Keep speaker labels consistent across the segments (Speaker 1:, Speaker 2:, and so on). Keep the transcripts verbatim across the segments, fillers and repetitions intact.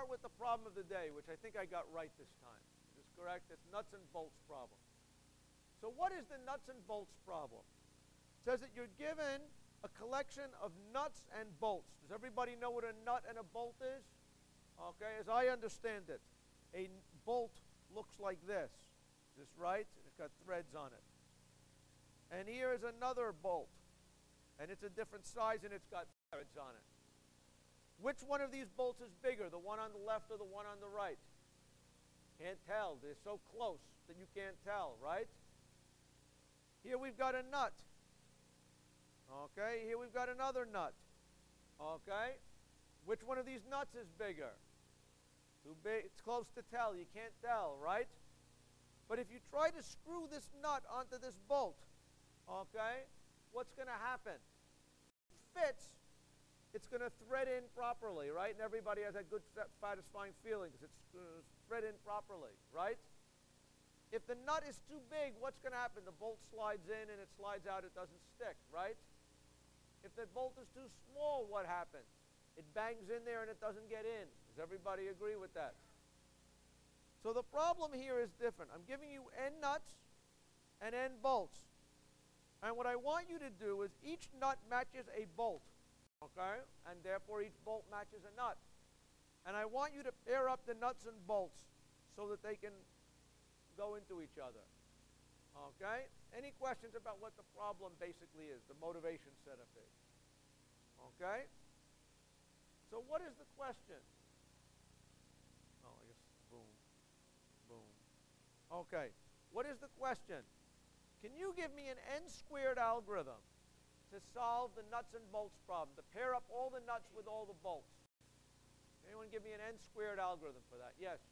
Speaker 1: with the problem of the day, which I think I got right this time. Is this correct? It's nuts and bolts problem. So what is the nuts and bolts problem? It says that you're given a collection of nuts and bolts. Does everybody know what a nut and a bolt is? Okay, as I understand it, a bolt looks like this. Is this right? It's got threads on it. And here is another bolt. And it's a different size and it's got threads on it. Which one of these bolts is bigger, the one on the left or the one on the right? Can't tell. They're so close that you can't tell, right? Here we've got a nut. Okay, here we've got another nut. Okay, which one of these nuts is bigger? Too big, it's close to tell. You can't tell, right? But if you try to screw this nut onto this bolt, okay, what's going to happen? If it fits, it's going to thread in properly, right? And everybody has that good, satisfying feeling because it's going to thread in properly, right? If the nut is too big, what's going to happen? The bolt slides in and it slides out. It doesn't stick, right? If the bolt is too small, what happens? It bangs in there and it doesn't get in. Does everybody agree with that? So the problem here is different. I'm giving you N nuts and N bolts. And what I want you to do is each nut matches a bolt. Okay? And therefore each bolt matches a nut. And I want you to pair up the nuts and bolts so that they can go into each other. Okay? Any questions about what the problem basically is, the motivation setup is? Okay? So what is the question? Oh, I guess boom, boom. Okay. What is the question? Can you give me an n squared algorithm to solve the nuts and bolts problem, to pair up all the nuts with all the bolts? Anyone give me an n squared algorithm for that? Yes.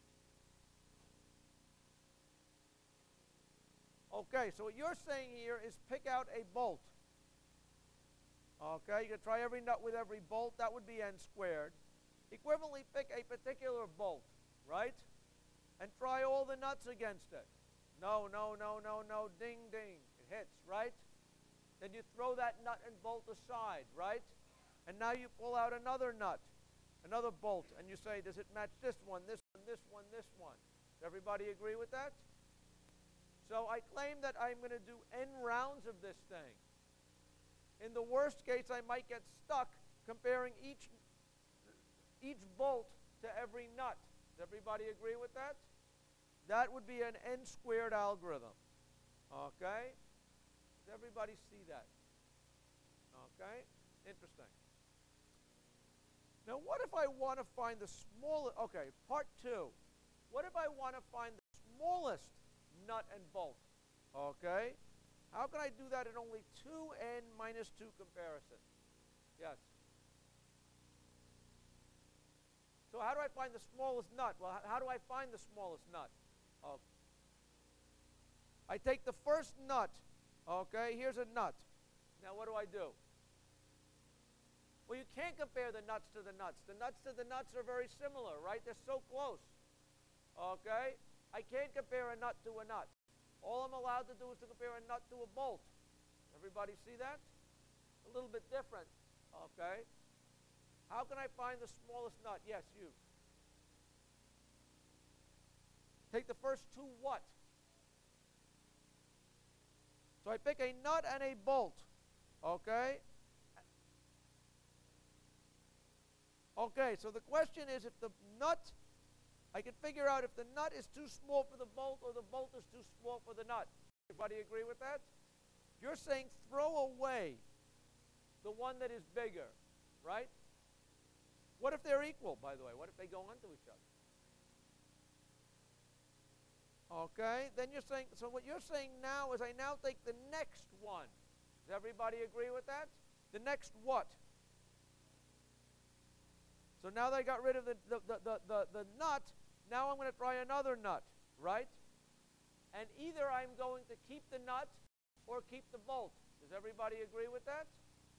Speaker 1: Okay, so what you're saying here is pick out a bolt. Okay, you can try every nut with every bolt. That would be n squared. Equivalently, pick a particular bolt, right? And try all the nuts against it. No, no, no, no, no, ding, ding. It hits, right? Then you throw that nut and bolt aside, right? And now you pull out another nut, another bolt, and you say, does it match this one, this one, this one, this one? Does everybody agree with that? So I claim that I'm going to do n rounds of this thing. In the worst case, I might get stuck comparing each, each bolt to every nut. Does everybody agree with that? That would be an n squared algorithm. Okay? Does everybody see that? Okay? Interesting. Now, what if I want to find the smallest, okay, part two. What if I want to find the smallest nut and bolt? Okay? How can I do that in only two n minus two comparisons? Yes? So how do I find the smallest nut? Well, how do I find the smallest nut? Oh. I take the first nut. Okay, here's a nut. Now what do I do? Well, you can't compare the nuts to the nuts. The nuts to the nuts are very similar, right? They're so close. Okay? I can't compare a nut to a nut. All I'm allowed to do is to compare a nut to a bolt. Everybody see that? A little bit different. Okay? How can I find the smallest nut? Yes, you. Take the first two what? So I pick a nut and a bolt. Okay? Okay, so the question is if the nut, I can figure out if the nut is too small for the bolt or the bolt is too small for the nut. Everybody agree with that? You're saying throw away the one that is bigger, right? What if they're equal, by the way? What if they go onto each other? Okay, then you're saying, so what you're saying now is I now take the next one. Does everybody agree with that? The next what? So now that I got rid of the, the, the, the, the, the nut, now I'm going to try another nut, right? And either I'm going to keep the nut or keep the bolt. Does everybody agree with that?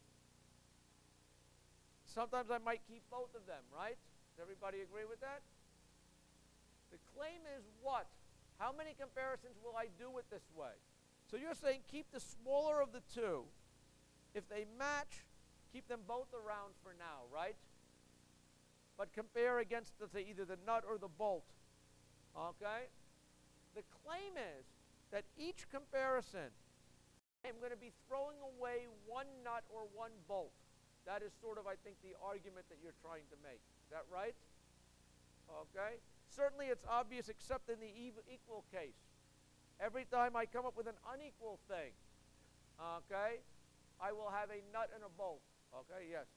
Speaker 1: Sometimes I might keep both of them, right? Does everybody agree with that? The claim is what? How many comparisons will I do it this way? So you're saying keep the smaller of the two. If they match, keep them both around for now, right? But but compare against, let's say, either the nut or the bolt. Okay? The claim is that each comparison, I'm going to be throwing away one nut or one bolt. That is sort of, I think, the argument that you're trying to make. Is that right? Okay? Certainly it's obvious except in the equal case. Every time I come up with an unequal thing, okay, I will have a nut and a bolt. Okay, yes.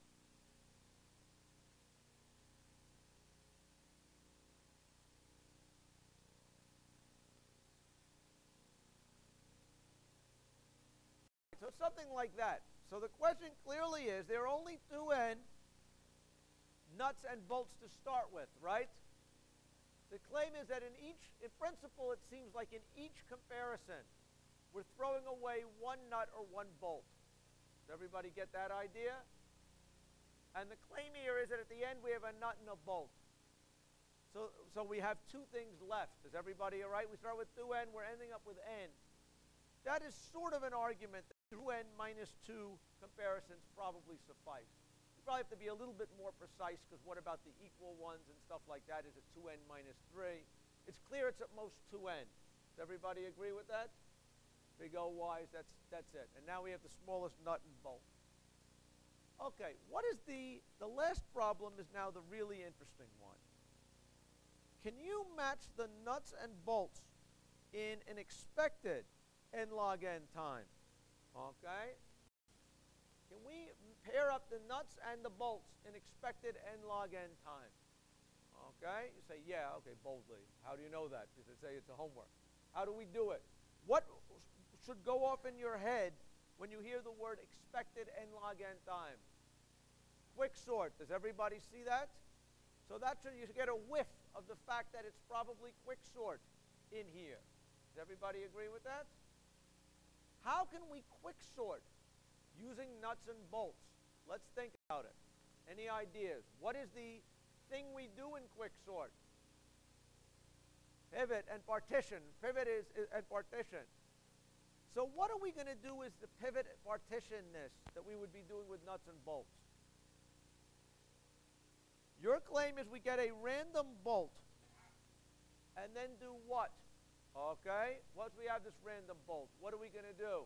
Speaker 1: So something like that. So the question clearly is, there are only two n nuts and bolts to start with, right? The claim is that in each, in principle, it seems like in each comparison, we're throwing away one nut or one bolt. Does everybody get that idea? And the claim here is that at the end we have a nut and a bolt. So, so we have two things left. Is everybody all right? We start with two n, we're ending up with n. That is sort of an argument that two n minus two comparisons probably suffice. You probably have to be a little bit more precise, because what about the equal ones and stuff like that? Is it two n minus three? It's clear it's at most two n. Does everybody agree with that? Big O Ys, that's, that's it. And now we have the smallest nut and bolt. Okay, what is the, the last problem is now the really interesting one. Can you match the nuts and bolts in an expected n log n time? Okay? Can we pair up the nuts and the bolts in expected n log n time? Okay? You say, yeah, okay, boldly. How do you know that? Because they say it's a homework. How do we do it? What should go off in your head when you hear the word expected n log n time? Quicksort. Does everybody see that? So that should, you should get a whiff of the fact that it's probably quicksort in here. Does everybody agree with that? How can we quicksort using nuts and bolts? Let's think about it. Any ideas? What is the thing we do in quicksort? Pivot and partition. Pivot is, is and partition. So what are we going to do is the pivot and partition-ness that we would be doing with nuts and bolts? Your claim is we get a random bolt and then do what? Okay? Once we have this random bolt, what are we going to do?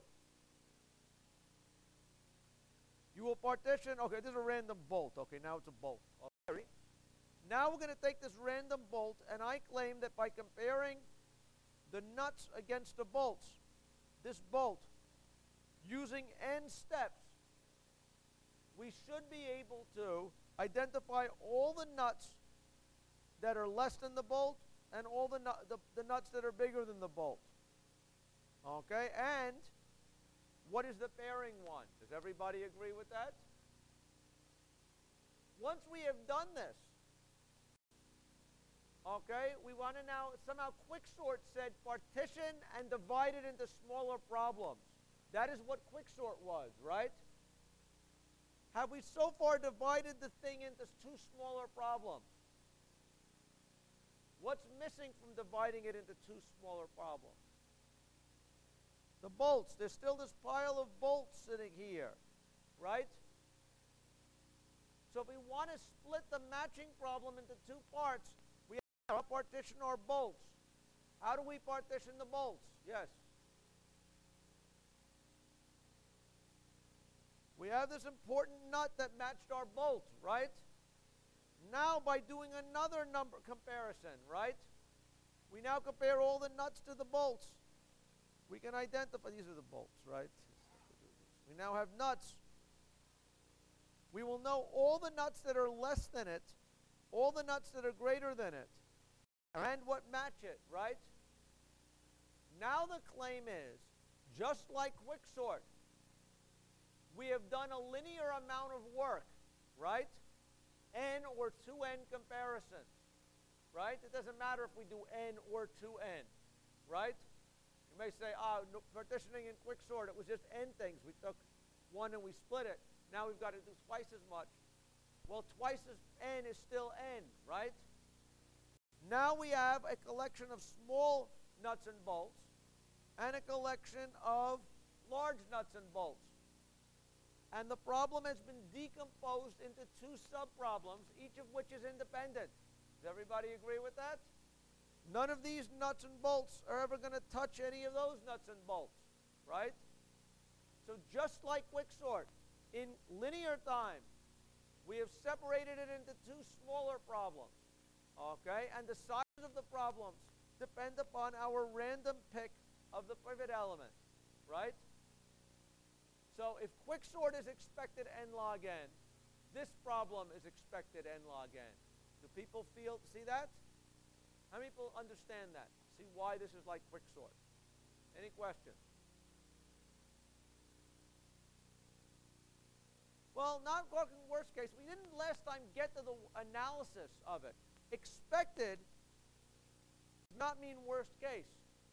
Speaker 1: You will partition. Okay, this is a random bolt. Okay, now it's a bolt. Okay. Now we're going to take this random bolt, and I claim that by comparing the nuts against the bolts, this bolt, using n steps, we should be able to identify all the nuts that are less than the bolt and all the, nu- the, the nuts that are bigger than the bolt. Okay, and what is the pairing one? Does everybody agree with that? Once we have done this, okay, we want to now somehow quicksort said partition and divide it into smaller problems. That is what quicksort was, right? Have we so far divided the thing into two smaller problems? What's missing from dividing it into two smaller problems? The bolts. There's still this pile of bolts sitting here, right? So if we want to split the matching problem into two parts, we have to partition our bolts. How do we partition the bolts? Yes. We have this important nut that matched our bolt, right? Now by doing another number comparison, right? We now compare all the nuts to the bolts. We can identify, these are the bolts, right? We now have nuts. We will know all the nuts that are less than it, all the nuts that are greater than it, and what match it, right? Now the claim is, just like quicksort, we have done a linear amount of work, right? N or two n comparisons, right? It doesn't matter if we do n or two n, right? You may say, oh, no, partitioning in quicksort, it was just n things. We took one and we split it. Now we've got to do twice as much. Well, twice as n is still n, right? Now we have a collection of small nuts and bolts and a collection of large nuts and bolts. And the problem has been decomposed into two subproblems, each of which is independent. independent. Does everybody agree with that? None of these nuts and bolts are ever going to touch any of those nuts and bolts, right? So just like quicksort, in linear time, we have separated it into two smaller problems, okay? And the sizes of the problems depend upon our random pick of the pivot element, right? So if quicksort is expected n log n, this problem is expected n log n. Do people feel, see that? How many people understand that? See why this is like quicksort? Any questions? Well, not talking worst case. We didn't last time get to the analysis of it. Expected does not mean worst case.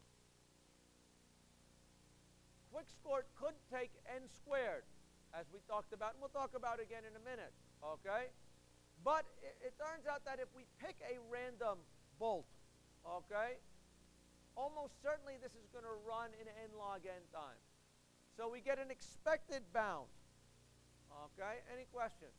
Speaker 1: Quicksort could take n squared, as we talked about, and we'll talk about again in a minute, okay? But it, it turns out that if we pick a random bolt, okay, almost certainly this is going to run in n log n time. So we get an expected bound. Okay, any questions?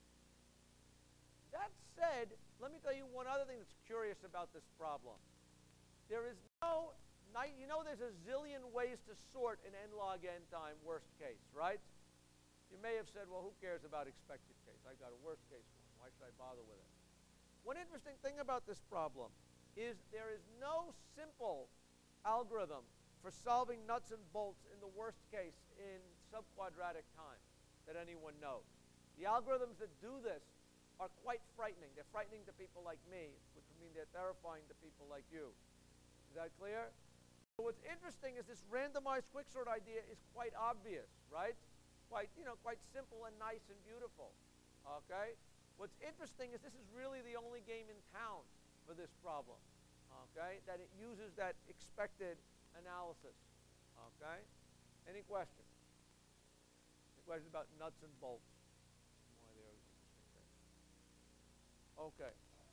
Speaker 1: That said, let me tell you one other thing that's curious about this problem. There is no, you know there's a zillion ways to sort in n log n time worst case, right? You may have said, well, who cares about expected case? I got a worst case one. Why should I bother with it? One interesting thing about this problem is there is no simple algorithm for solving nuts and bolts in the worst case in subquadratic time that anyone knows. The algorithms that do this are quite frightening. They're frightening to people like me, which would mean they're terrifying to people like you. Is that clear? So what's interesting is this randomized quicksort idea is quite obvious, right? Quite, you know, quite simple and nice and beautiful. Okay? What's interesting is this is really the only game in town for this problem. Okay? That it uses that expected analysis. Okay? Any questions? Questions about nuts and bolts. Why they are interesting things. Okay.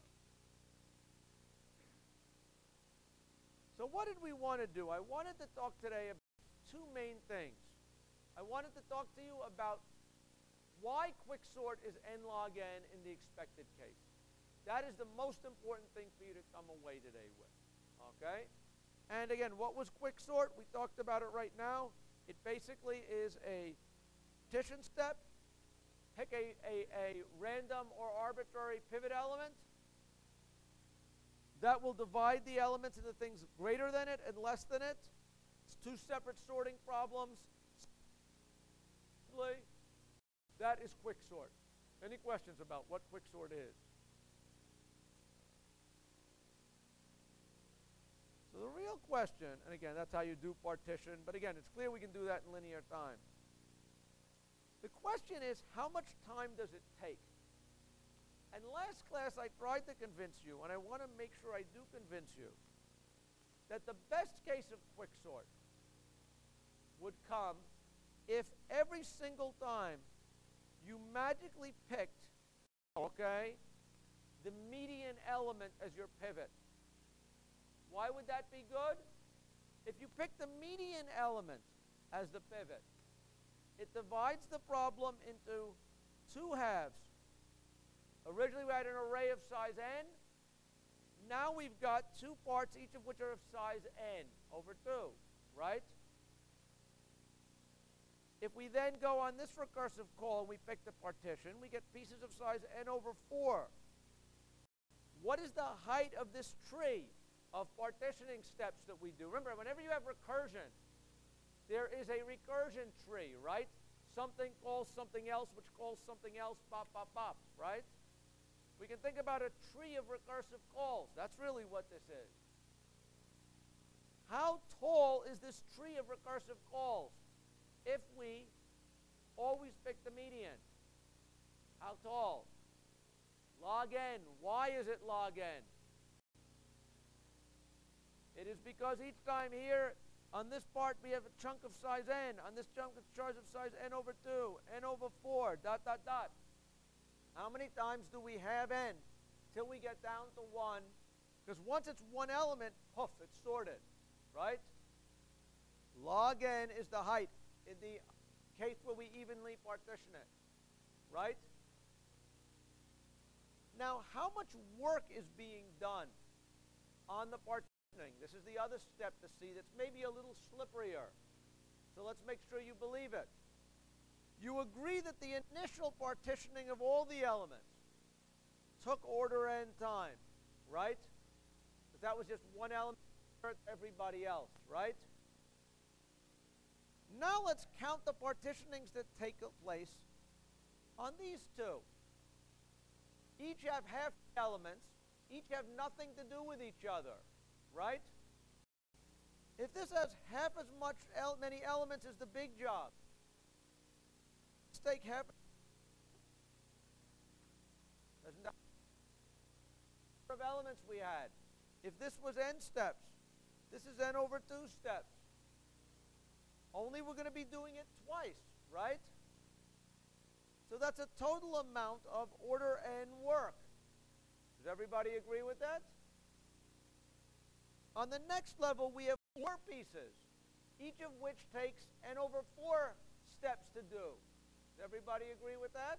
Speaker 1: So what did we want to do? I wanted to talk today about two main things. I wanted to talk to you about why quicksort is n log n in the expected case. That is the most important thing for you to come away today with. Okay? And again, what was quicksort? We talked about it right now. It basically is a partition step, pick a, a, a random or arbitrary pivot element. That will divide the elements into things greater than it and less than it. It's two separate sorting problems. That is quicksort. Any questions about what quicksort is? So the real question, and again, that's how you do partition, but again, it's clear we can do that in linear time. The question is, how much time does it take? And last class, I tried to convince you, and I want to make sure I do convince you, that the best case of quicksort would come if every single time you magically picked, okay, the median element as your pivot. Why would that be good? If you pick the median element as the pivot, it divides the problem into two halves. Originally we had an array of size n. Now we've got two parts, each of which are of size n over two, right? If we then go on this recursive call and we pick the partition, we get pieces of size n over four. What is the height of this tree of partitioning steps that we do? Remember, whenever you have recursion, there is a recursion tree, right? Something calls something else, which calls something else, pop, pop, pop, right? We can think about a tree of recursive calls. That's really what this is. How tall is this tree of recursive calls if we always pick the median? How tall? Log n. Why is it log n? It is because each time here, on this part, we have a chunk of size n. On this chunk of size of size n over two, n over four, dot, dot, dot. How many times do we have n till we get down to one? Because once it's one element, poof, it's sorted, right? Log n is the height in the case where we evenly partition it, right? Now, how much work is being done on the partitioning? This is the other step to see that's maybe a little slipperier. So let's make sure you believe it. You agree that the initial partitioning of all the elements took order and time, right? But that was just one element for everybody else, right? Now let's count the partitionings that take place on these two. Each have half elements. Each have nothing to do with each other, right? If this has half as much el many elements as the big job, let's take half. Doesn't that of elements we had? If this was n steps, this is n over two steps. Only we're going to be doing it twice, right? So that's a total amount of order n work. Does everybody agree with that? On the next level, we have four pieces, each of which takes n over four steps to do. Does everybody agree with that?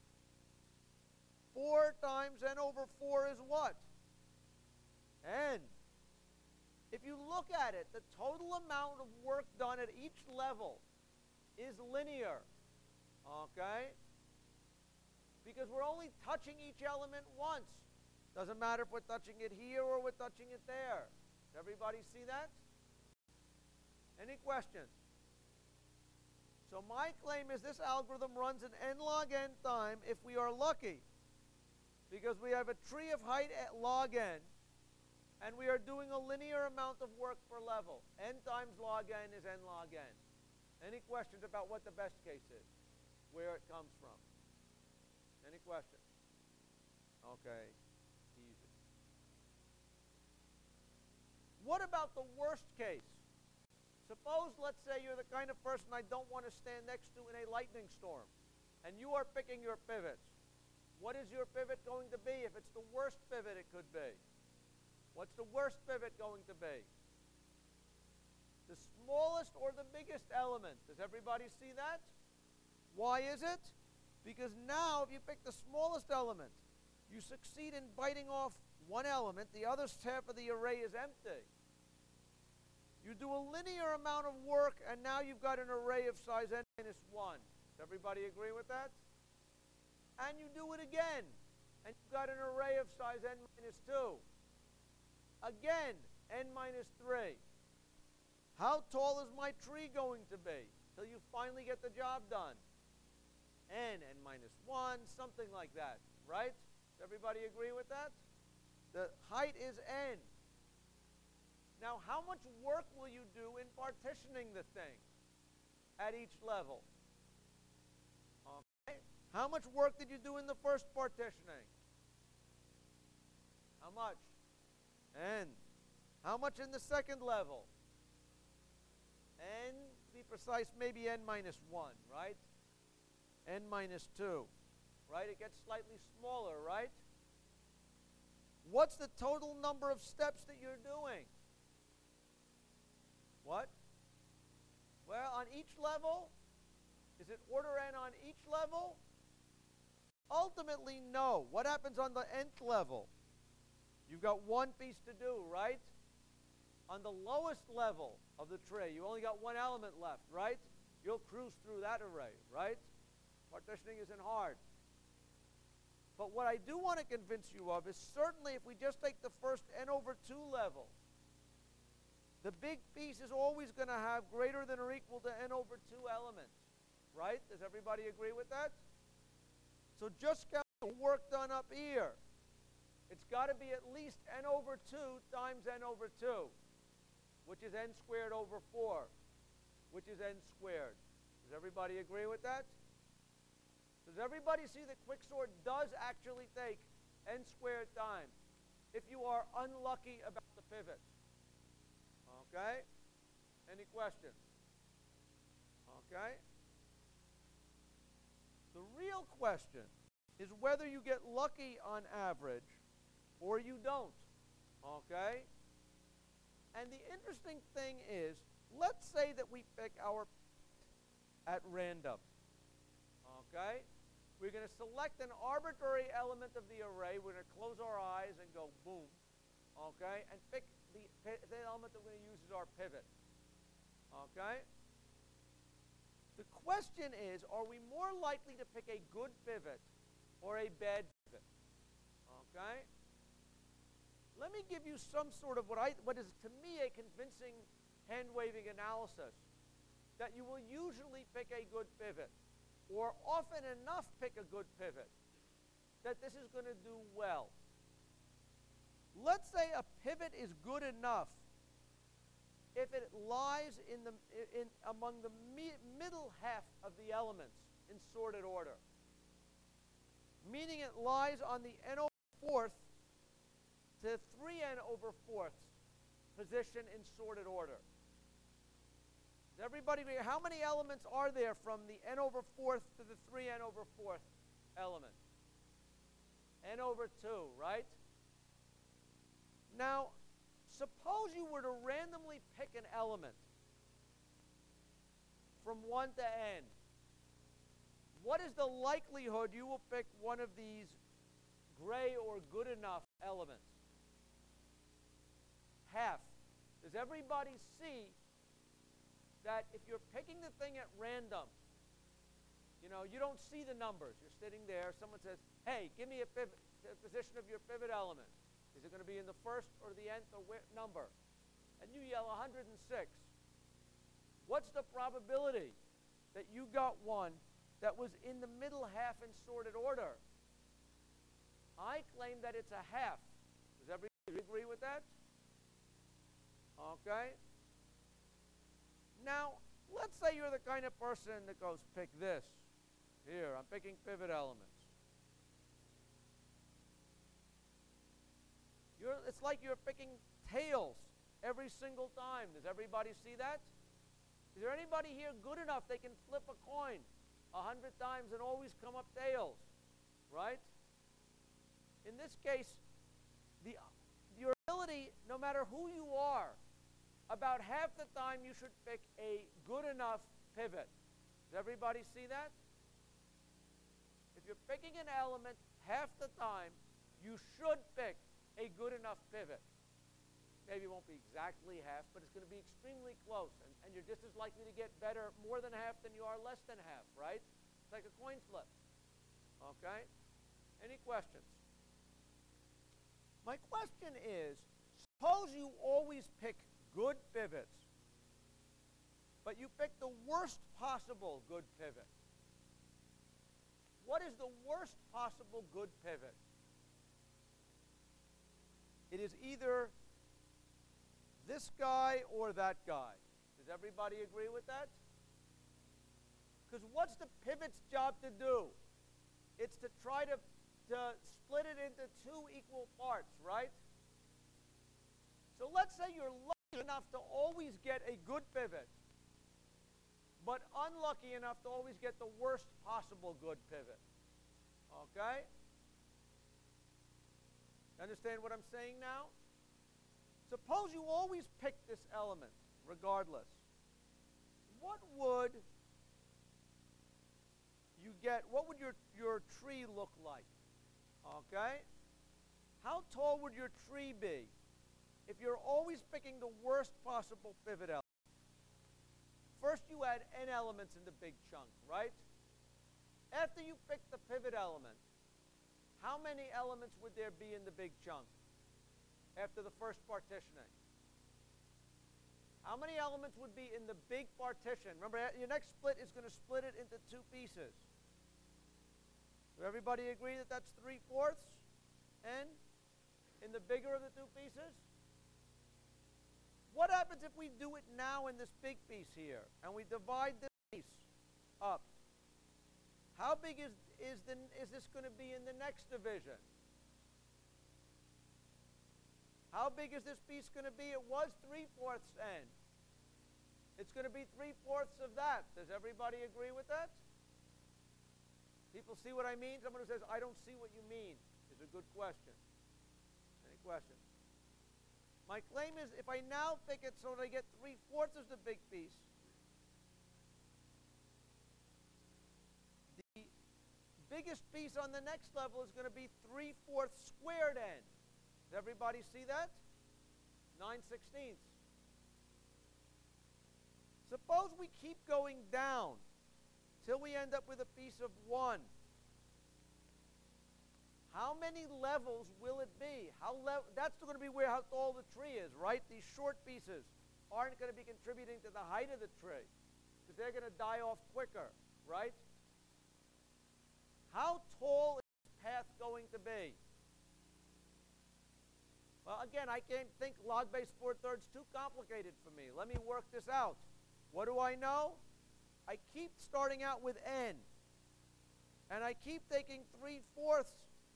Speaker 1: four times n over four is what? N. If you look at it, the total amount of work done at each level is linear, okay? Because we're only touching each element once. Doesn't matter if we're touching it here or we're touching it there. Does everybody see that? Any questions? So my claim is this algorithm runs in n log n time if we are lucky, because we have a tree of height at log n, and we are doing a linear amount of work per level. N times log n is n log n. Any questions about what the best case is? Where it comes from? Any questions? Okay, easy. What about the worst case? Suppose, let's say, you're the kind of person I don't want to stand next to in a lightning storm, and you are picking your pivots. What is your pivot going to be if it's the worst pivot it could be? What's the worst pivot going to be? The smallest or the biggest element? Does everybody see that? Why is it? Because now if you pick the smallest element, you succeed in biting off one element, the other half of the array is empty. You do a linear amount of work, and now you've got an array of size n minus one. Does everybody agree with that? And you do it again, and you've got an array of size n minus two. Again, n minus three. How tall is my tree going to be till you finally get the job done? N, n minus one, something like that, right? Does everybody agree with that? The height is n. Now, how much work will you do in partitioning the thing at each level? Okay. How much work did you do in the first partitioning? How much? N. How much in the second level? N, to be precise, maybe n minus one, right? N minus two, right? It gets slightly smaller, right? What's the total number of steps that you're doing? What? Well, on each level? Is it order n on each level? Ultimately, no. What happens on the nth level? You've got one piece to do, right? On the lowest level of the tree, you only got one element left, right? You'll cruise through that array, right? Partitioning isn't hard. But what I do want to convince you of is certainly if we just take the first n over two level, the big piece is always going to have greater than or equal to n over two elements, right? Does everybody agree with that? So just count the work done up here. It's got to be at least n over two times n over two, which is n squared over four, which is n squared. Does everybody agree with that? Does everybody see that Quicksort does actually take n squared time if you are unlucky about the pivot? Okay? Any questions? Okay? The real question is whether you get lucky on average or you don't. Okay? And the interesting thing is, let's say that we pick our at random. Okay? We're going to select an arbitrary element of the array. We're going to close our eyes and go boom, okay, and pick the, the element that we're going to use as our pivot, okay? The question is, are we more likely to pick a good pivot or a bad pivot, okay? Let me give you some sort of what, I, what is, to me, a convincing hand-waving analysis that you will usually pick a good pivot, or often enough pick a good pivot, that this is going to do well. Let's say a pivot is good enough if it lies in the, in, among the mi middle half of the elements in sorted order, meaning it lies on the n over fourth to three n over fourth position in sorted order. Does everybody agree? How many elements are there from the n over fourth to the three n over fourth element? N over two, right? Now, suppose you were to randomly pick an element from one to n. What is the likelihood you will pick one of these gray or good enough elements? Half. Does everybody see that if you're picking the thing at random, you know, you don't see the numbers. You're sitting there. Someone says, hey, give me a pivot, the position of your pivot element. Is it going to be in the first or the nth or number? And you yell one hundred six. What's the probability that you got one that was in the middle half in sorted order? I claim that it's a half. Does everybody agree with that? Okay. Now, let's say you're the kind of person that goes, pick this. Here, I'm picking pivot elements. You're, it's like you're picking tails every single time. Does everybody see that? Is there anybody here good enough they can flip a coin a hundred times and always come up tails? Right? In this case, the, your ability, no matter who you are, about half the time you should pick a good enough pivot. Does everybody see that? If you're picking an element half the time, you should pick a good enough pivot. Maybe it won't be exactly half, but it's going to be extremely close. And, and you're just as likely to get better more than half than you are less than half, right? It's like a coin flip. Okay? Any questions? My question is, suppose you always pick good pivots, but you pick the worst possible good pivot. What is the worst possible good pivot? It is either this guy or that guy. Does everybody agree with that? Because what's the pivot's job to do? It's to try to, to split it into two equal parts, right? So let's say you're lucky enough to always get a good pivot, but unlucky enough to always get the worst possible good pivot. Okay? Understand what I'm saying now? Suppose you always pick this element, regardless. What would you get? What would your, your tree look like? Okay? How tall would your tree be if you're always picking the worst possible pivot element? First, you add n elements in the big chunk, right? After you pick the pivot element, how many elements would there be in the big chunk after the first partitioning? How many elements would be in the big partition? Remember, your next split is going to split it into two pieces. Does everybody agree that that's three-fourths n in the bigger of the two pieces? What happens if we do it now in this big piece here, and we divide this piece up? How big is, is, the, is this going to be in the next division? How big is this piece going to be? It was three-fourths n. It's going to be three-fourths of that. Does everybody agree with that? People see what I mean? Someone who says, I don't see what you mean, is a good question. Any questions? My claim is if I now pick it so that I get three-fourths of the big piece, the biggest piece on the next level is going to be three fourths squared n. Does everybody see that? nine sixteenths. Suppose we keep going down till we end up with a piece of one. How many levels will it be? How le that's going to be where how tall the tree is, right? These short pieces aren't going to be contributing to the height of the tree because they're going to die off quicker, right? How tall is this path going to be? Well, again, I can't think log base four thirds too complicated for me. Let me work this out. What do I know? I keep starting out with n, and I keep taking three fourths,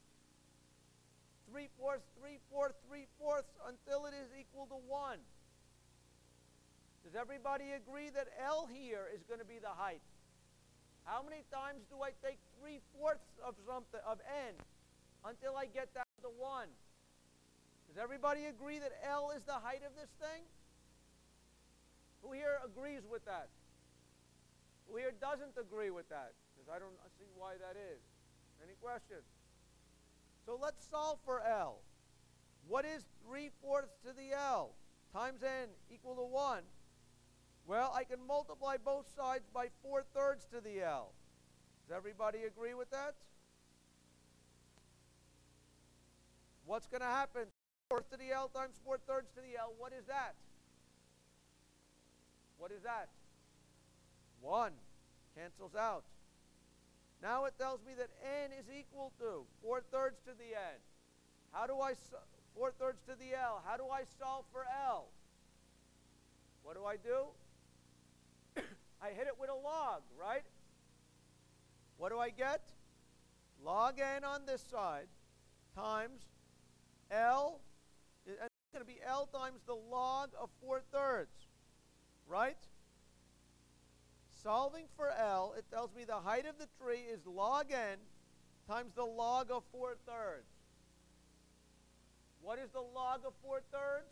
Speaker 1: three fourths, three fourths, three fourths until it is equal to one. Does everybody agree that L here is going to be the height? How many times do I take three fourths of something of n until I get down to one? Does everybody agree that L is the height of this thing? Who here agrees with that? Who here doesn't agree with that? Because I don't see why that is. Any questions? So let's solve for L. What is three fourths to the L times n equal to one? Well, I can multiply both sides by four thirds to the L. Does everybody agree with that? What's going to happen? four to the L times four thirds to the L, what is that? What is that? one. Cancels out. Now it tells me that n is equal to four thirds to the n. How do I, four thirds to the L, how do I solve for L? What do I do? I hit it with a log, right? What do I get? Log n on this side times L, and it's going to be L times the log of four thirds, right? Solving for L, it tells me the height of the tree is log n times the log of four thirds. What is the log of four thirds?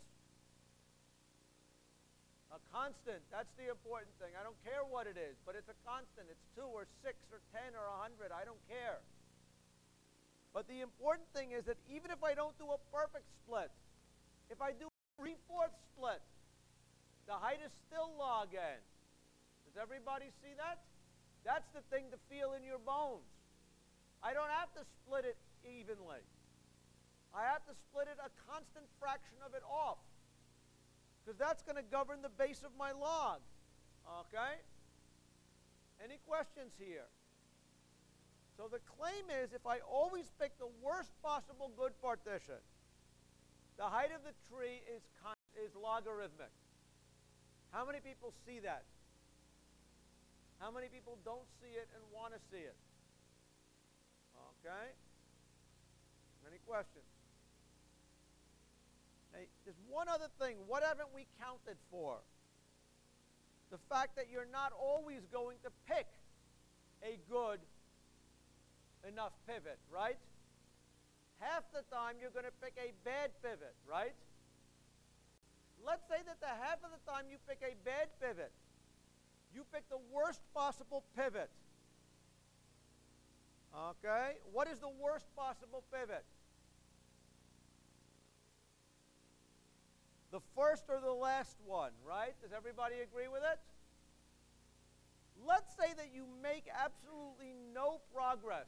Speaker 1: A constant. That's the important thing. I don't care what it is, but it's a constant. It's two or six or ten or a hundred. I don't care. But the important thing is that even if I don't do a perfect split, if I do a three-fourths split, the height is still log n. Does everybody see that? That's the thing to feel in your bones. I don't have to split it evenly. I have to split it a constant fraction of it off, because that's going to govern the base of my log. Okay? Any questions here? So the claim is if I always pick the worst possible good partition, the height of the tree is, is logarithmic. How many people see that? How many people don't see it and want to see it? Okay? Any questions? Hey, there's one other thing. What haven't we counted for? The fact that you're not always going to pick a good enough pivot, right? Half the time you're going to pick a bad pivot, right? Let's say that the half of the time you pick a bad pivot, you pick the worst possible pivot. Okay? What is the worst possible pivot? The first or the last one, right? Does everybody agree with it? Let's say that you make absolutely no progress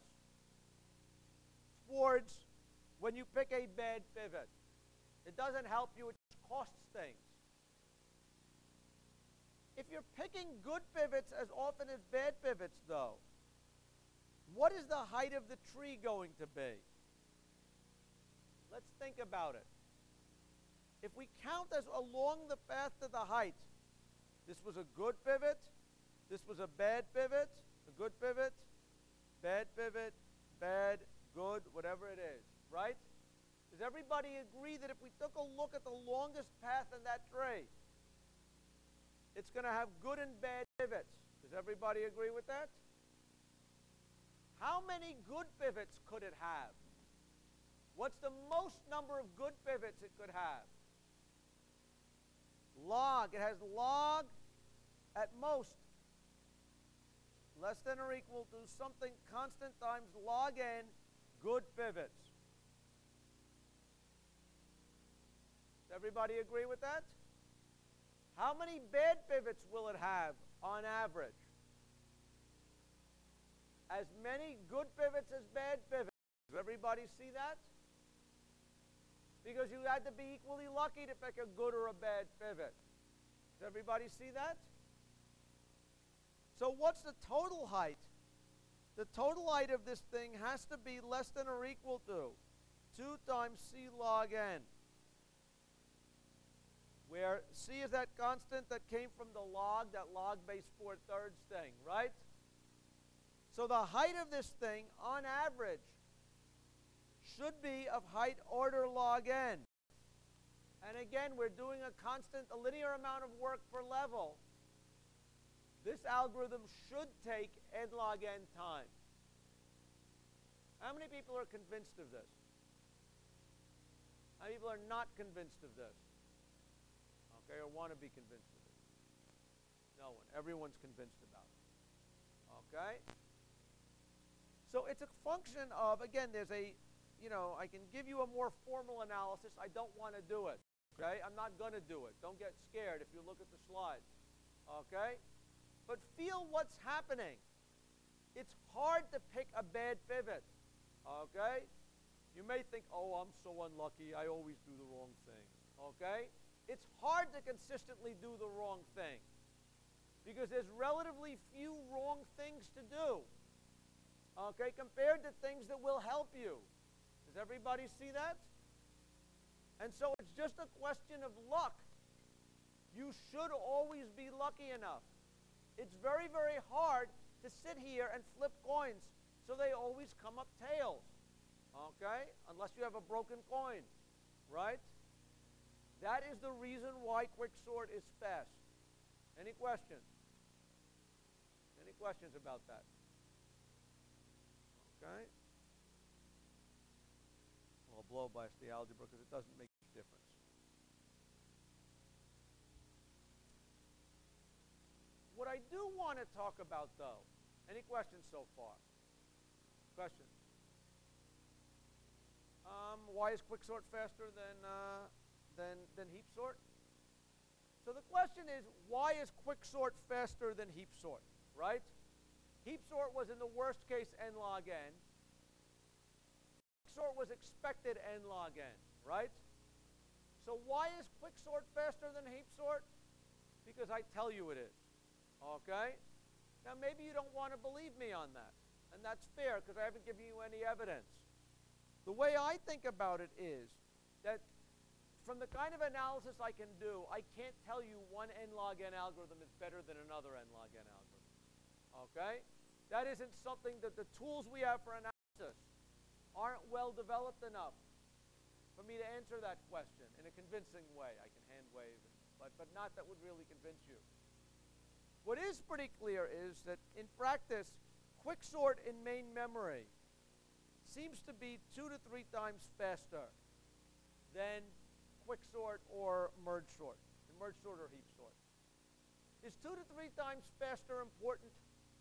Speaker 1: towards when you pick a bad pivot. It doesn't help you, it just costs things. If you're picking good pivots as often as bad pivots, though, what is the height of the tree going to be? Let's think about it. If we count as along the path to the height, this was a good pivot, this was a bad pivot, a good pivot, bad pivot, bad, good, whatever it is, right? Does everybody agree that if we took a look at the longest path in that tree, it's going to have good and bad pivots? Does everybody agree with that? How many good pivots could it have? What's the most number of good pivots it could have? Log. It has log at most less than or equal to something constant times log n good pivots. Does everybody agree with that? How many bad pivots will it have on average? As many good pivots as bad pivots. Does everybody see that? Because you had to be equally lucky to pick a good or a bad pivot. Does everybody see that? So what's the total height? The total height of this thing has to be less than or equal to two times c log n, where c is that constant that came from the log, that log base four thirds thing, right? So the height of this thing, on average, should be of height order log n. And again, we're doing a constant, a linear amount of work per level. This algorithm should take n log n time. How many people are convinced of this? How many people are not convinced of this? Okay, or want to be convinced of it? No one. Everyone's convinced about it. Okay? So it's a function of, again, there's a, you know, I can give you a more formal analysis. I don't want to do it. Okay? I'm not going to do it. Don't get scared if you look at the slides. Okay? But feel what's happening. It's hard to pick a bad pivot. Okay? You may think, oh, I'm so unlucky. I always do the wrong thing. Okay? It's hard to consistently do the wrong thing because there's relatively few wrong things to do. Okay? Compared to things that will help you. Does everybody see that? And so it's just a question of luck. You should always be lucky enough. It's very, very hard to sit here and flip coins so they always come up tails. Okay? Unless you have a broken coin. Right? That is the reason why quicksort is fast. Any questions? Any questions about that? Okay? I'll blow by the algebra because it doesn't make a difference. What I do want to talk about, though, any questions so far? Questions? Um, why is quicksort faster than, uh, than, than heap sort? So the question is, why is quicksort faster than heap sort, right? Heap sort was in the worst case n log n. Quicksort was expected n log n, right? So why is quicksort faster than heap sort? Because I tell you it is. Okay? Now maybe you don't want to believe me on that. And that's fair because I haven't given you any evidence. The way I think about it is that from the kind of analysis I can do, I can't tell you one n log n algorithm is better than another n log n algorithm. Okay? That isn't something that the tools we have for analysis aren't well developed enough for me to answer that question in a convincing way. I can hand wave, it, but, but not that would really convince you. What is pretty clear is that in practice, quicksort in main memory seems to be two to three times faster than quicksort or merge sort, merge sort or heap sort. Is two to three times faster important?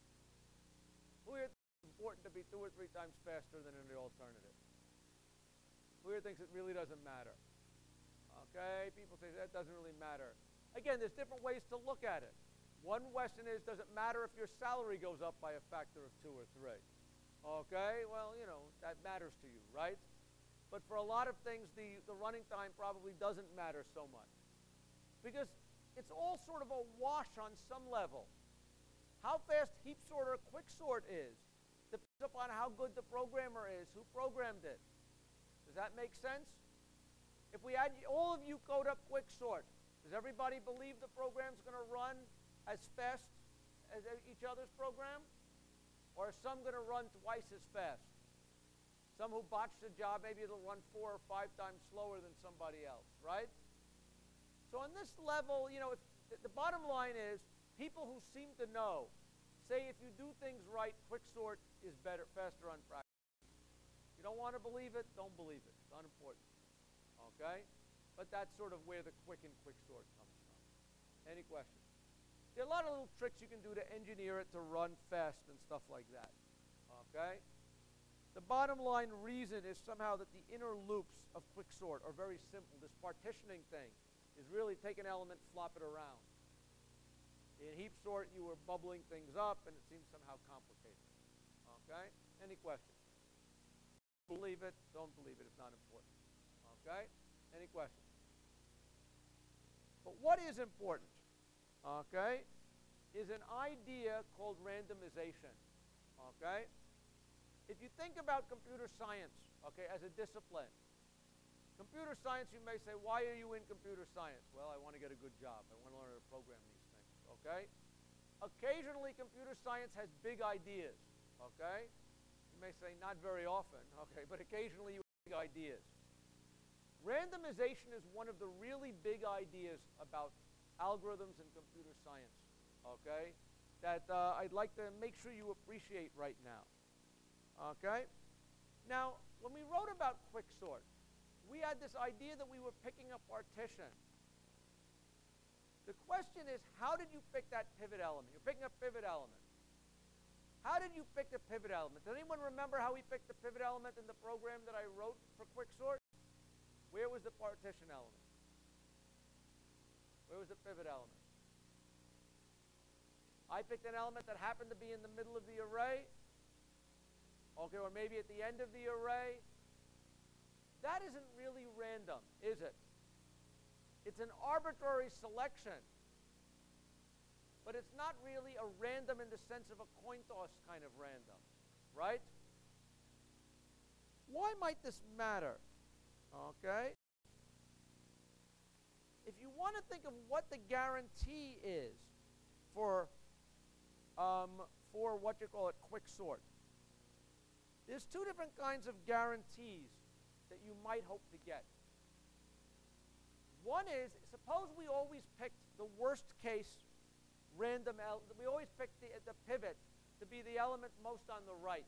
Speaker 1: Who here thinks it's important to be two or three times faster than the alternative? Who here thinks it really doesn't matter? Okay, people say that doesn't really matter. Again, there's different ways to look at it. One question is, does it matter if your salary goes up by a factor of two or three? Okay, well, you know, that matters to you, right? But for a lot of things, the, the running time probably doesn't matter so much. Because it's all sort of a wash on some level. How fast heap sort or quicksort is depends upon how good the programmer is who programmed it. Does that make sense? If we had all of you code up quicksort, does everybody believe the program's going to run as fast as each other's program? Or is some going to run twice as fast? Some who botched the job, maybe it'll run four or five times slower than somebody else, right? So on this level, you know, if, the bottom line is people who seem to know say if you do things right, quicksort is better, faster on practice. You don't want to believe it, don't believe it. It's unimportant, okay? But that's sort of where the quick and quicksort comes from. Any questions? There are a lot of little tricks you can do to engineer it to run fast and stuff like that. Okay? The bottom line reason is somehow that the inner loops of quicksort are very simple. This partitioning thing is really take an element, flop it around. In heap sort, you were bubbling things up, and it seems somehow complicated. Okay? Any questions? Believe it, don't believe it, it's not important. Okay? Any questions? But what is important? Okay, is an idea called randomization. Okay? If you think about computer science, okay, as a discipline, computer science, you may say, why are you in computer science? Well, I want to get a good job. I want to learn how to program these things. Okay? Occasionally, computer science has big ideas. Okay? You may say, not very often. Okay, but occasionally you have big ideas. Randomization is one of the really big ideas about algorithms in computer science, okay, that uh, I'd like to make sure you appreciate right now, okay? Now, when we wrote about quicksort, we had this idea that we were picking a partition. The question is, how did you pick that pivot element? You're picking a pivot element. How did you pick the pivot element? Does anyone remember how we picked the pivot element in the program that I wrote for quicksort? Where was the partition element? Where was the pivot element? I picked an element that happened to be in the middle of the array. Okay, or maybe at the end of the array. That isn't really random, is it? It's an arbitrary selection. But it's not really a random in the sense of a coin toss kind of random, right? Why might this matter? Okay? If you want to think of what the guarantee is for, um, for what you call it, quicksort, there's two different kinds of guarantees that you might hope to get. One is, suppose we always picked the worst case random element, we always picked the, the pivot to be the element most on the right.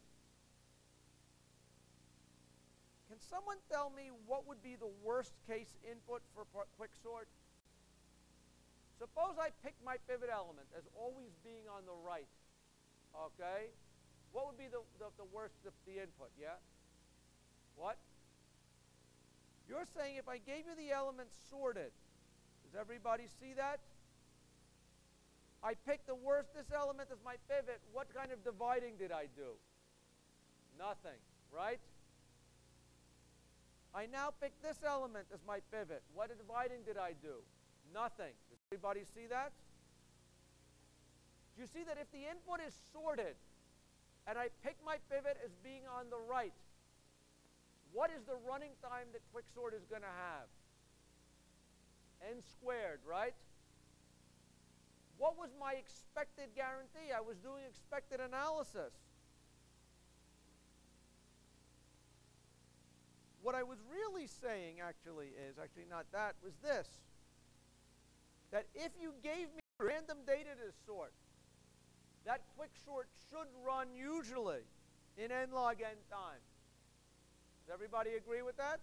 Speaker 1: Can someone tell me what would be the worst case input for quicksort? Suppose I pick my pivot element as always being on the right. Okay? What would be the, the, the worst, the, the input, yeah? What? You're saying if I gave you the element sorted, does everybody see that? I picked the worst, this element as my pivot. What kind of dividing did I do? Nothing, right? I now pick this element as my pivot. What dividing did I do? Nothing. Does everybody see that? Do you see that if the input is sorted and I pick my pivot as being on the right, what is the running time that quicksort is going to have? N squared, right? What was my expected guarantee? I was doing expected analysis. What I was really saying, actually, is, actually not that, was this. That if you gave me random data to sort, that quicksort should run usually in n log n time. Does everybody agree with that?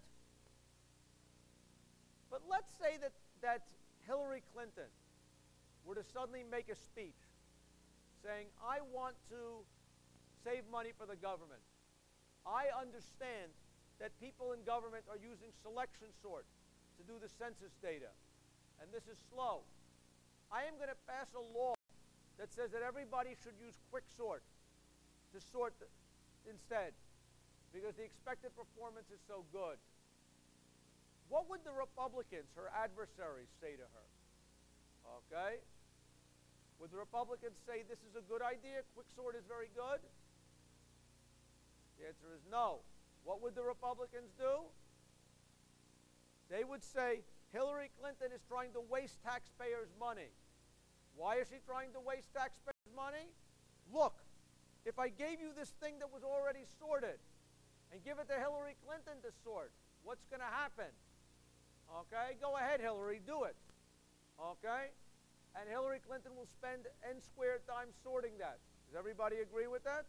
Speaker 1: But let's say that, that Hillary Clinton were to suddenly make a speech saying, I want to save money for the government. I understand that people in government are using selection sort to do the census data, and this is slow. I am going to pass a law that says that everybody should use quicksort to sort the, instead, because the expected performance is so good. What would the Republicans, her adversaries, say to her? Okay? Would the Republicans say this is a good idea, quicksort is very good? The answer is no. What would the Republicans do? They would say Hillary Clinton is trying to waste taxpayers' money. Why is she trying to waste taxpayers' money? Look, if I gave you this thing that was already sorted and give it to Hillary Clinton to sort, what's going to happen? Okay, go ahead, Hillary, do it. Okay? And Hillary Clinton will spend n squared times sorting that. Does everybody agree with that?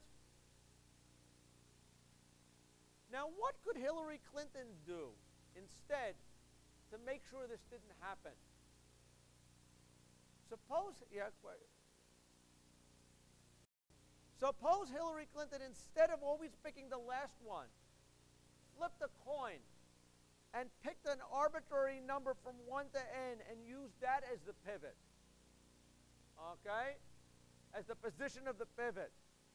Speaker 1: Now, what could Hillary Clinton do instead to make sure this didn't happen? suppose, yeah, wait. Suppose Hillary Clinton, instead of always picking the last one, flipped a coin and picked an arbitrary number from one to n and used that as the pivot. Okay? As the position of the pivot.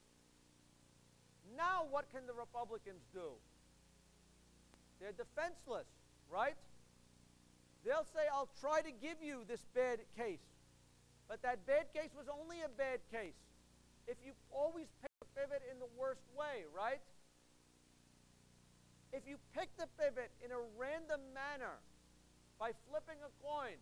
Speaker 1: Now what can the Republicans do? They're defenseless, right? They'll say, I'll try to give you this bad case. But that bad case was only a bad case if you always pick the pivot in the worst way, right? If you pick the pivot in a random manner by flipping a coin,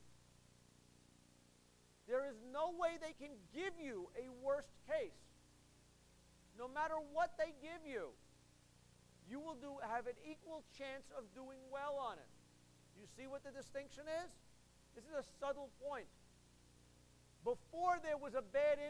Speaker 1: there is no way they can give you a worst case. No matter what they give you, you will do, have an equal chance of doing well on it. You see what the distinction is? This is a subtle point. Before there was a bad